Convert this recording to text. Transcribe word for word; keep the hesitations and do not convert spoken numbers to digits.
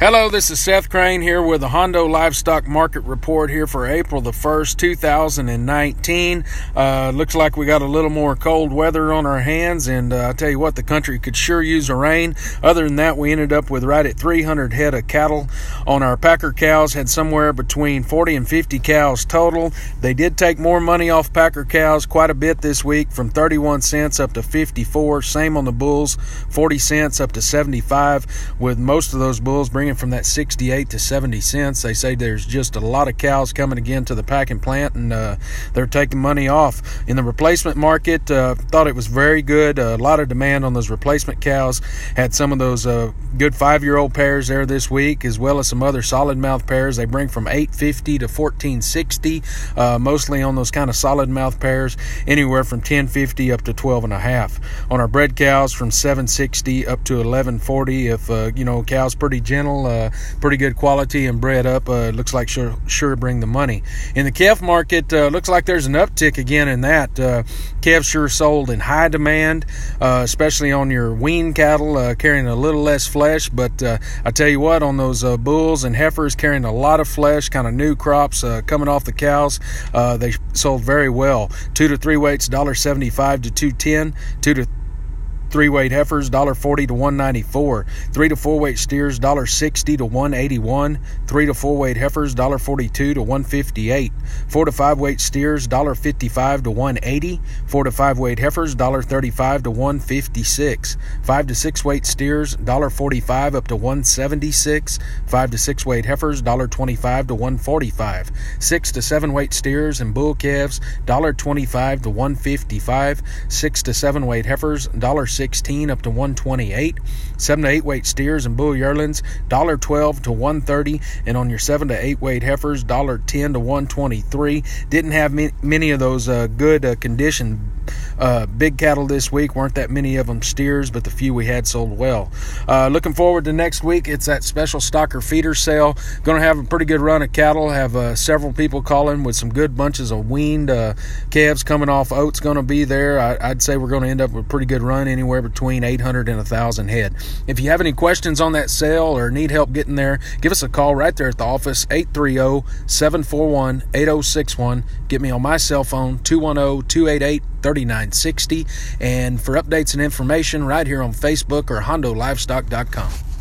Hello, this is Seth Crane here with the Hondo Livestock Market Report here for April the first, two thousand nineteen. Uh, looks like we got a little more cold weather on our hands, and uh, I tell you what, the country could sure use a rain. Other than that, we ended up with right at three hundred head of cattle on our packer cows. Had somewhere between forty and fifty cows total. They did take more money off packer cows quite a bit this week, from thirty-one cents up to fifty-four. Same on the bulls, forty cents up to seventy-five, with most of those bulls bringing from that sixty-eight to seventy cents. They say there's just a lot of cows coming again to the packing plant, and uh, they're taking money off. In the replacement market, uh, thought it was very good. Uh, a lot of demand on those replacement cows. Had some of those uh, good five-year-old pairs there this week, as well as some other solid mouth pairs. They bring from eight fifty to fourteen sixty, uh, mostly on those kind of solid mouth pairs, anywhere from ten fifty up to twelve and a half. On our bred cows, from seven sixty up to eleven forty. If uh, you know, cows pretty gentle, uh, pretty good quality and bred up, uh, looks like sure sure bring the money. In the calf market, uh, looks like there's an uptick again in that. Uh, calves sure sold in high demand, uh, especially on your wean cattle, uh, carrying a little less flesh. But uh, I tell you what, on those uh, bulls and heifers carrying a lot of flesh, kind of new crops uh, coming off the cows, uh, they sold very well. Two to three weights, one seventy-five to two ten. Two to three weight heifers, one forty to one ninety-four. Three to four weight steers, one sixty to one eighty-one. Three to four weight heifers, one forty-two to one fifty-eight. Four to five weight steers, one fifty-five to one eighty. Four to five weight heifers, one thirty-five to one fifty-six. Five to six weight steers, one forty-five up to one seventy-six. Five to six weight heifers, one twenty-five to one forty-five. Six to seven weight steers and bull calves, one twenty-five to one fifty-five. Six to seven weight heifers, one sixteen up to one twenty-eight. Seven to eight weight steers and bull yearlings, one twelve to one thirty. And on your seven to eight weight heifers, one ten to one twenty-three. Didn't have many of those uh, good uh, condition uh, big cattle this week. Weren't that many of them steers, but the few we had sold well. Uh, looking forward to next week. It's that special stocker feeder sale. Going to have a pretty good run of cattle. Have uh, several people calling with some good bunches of weaned uh, calves coming off oats. Going to be there. I, I'd say we're going to end up with a pretty good run, anywhere between eight hundred and one thousand head. If you have any questions on that sale or need help getting there, give us a call right there at the office, eight three zero, seven four one, eight zero six one. Get me on my cell phone, two one zero, two eight eight, three nine six zero. And for updates and information, right here on Facebook or Hondo Livestock dot com.